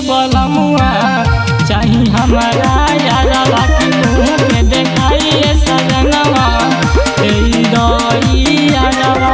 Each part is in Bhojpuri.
बलमुआ चाही हमारा यारवा की मुँह के देखाइए सजनवा दे दई यारवा।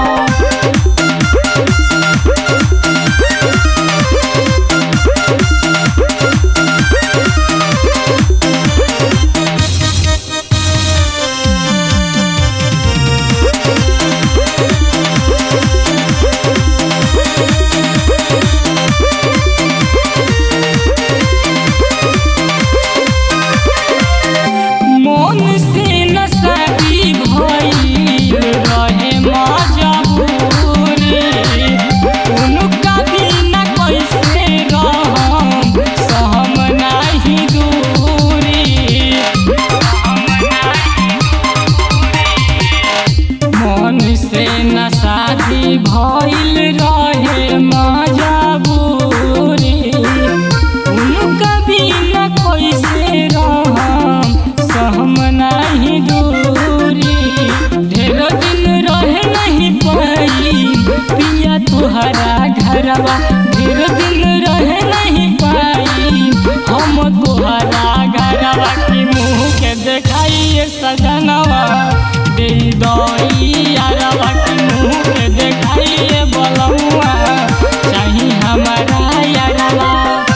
शादी भइल रहे मजबूरी उनका बिना कैसे रहम सहम नहीं दूरी। ढेर दिन रहे नहीं पाई पिया तुहरा घरवा ढेर दिन रहे नहीं पाई हम तुहरा घरवा की मुँह के देखाइए सजनवा दे दई यारवा की मुँह के देखाइए बलमुआ चाही हमारा यारवा।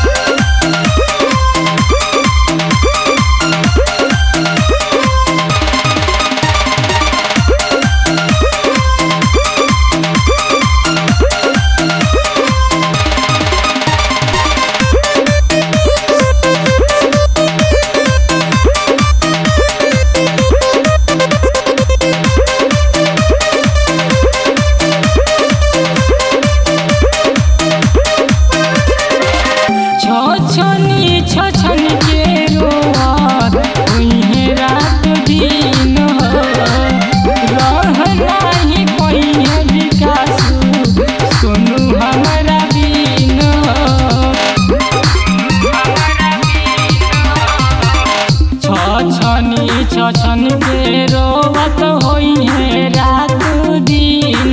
छछन के रोआत उहे रात दिन रह नाही पइहे विकासु सोनू हमारा बिन। छछन के रोआत होइहे रात दिन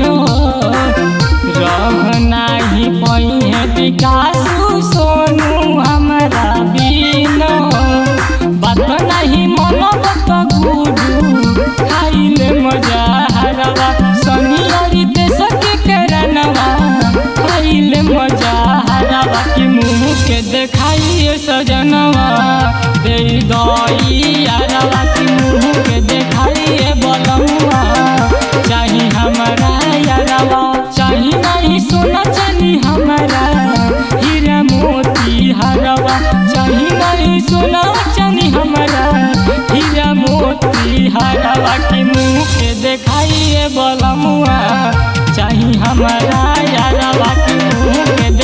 रह नाही पइहे विकासु सोनू हमारा बिन। बात नहीं मनबत गुडू खाइले मजा हरवा सनियरी देश के करनवा खाइले मजा हरवा की मुँह के देखाइए सजनवा दे दई यारवा की मुँह के देखाइए बलमुआ चाही हमारा यारवा। चाही नहीं सोना चानी हमारा हीरा मोती हरवा चाही नहीं सोना चानी हमारा हीरा मोती हरवा की मुँह के देखाइए बलमुआ चाही हमारा यारवा की मुँह के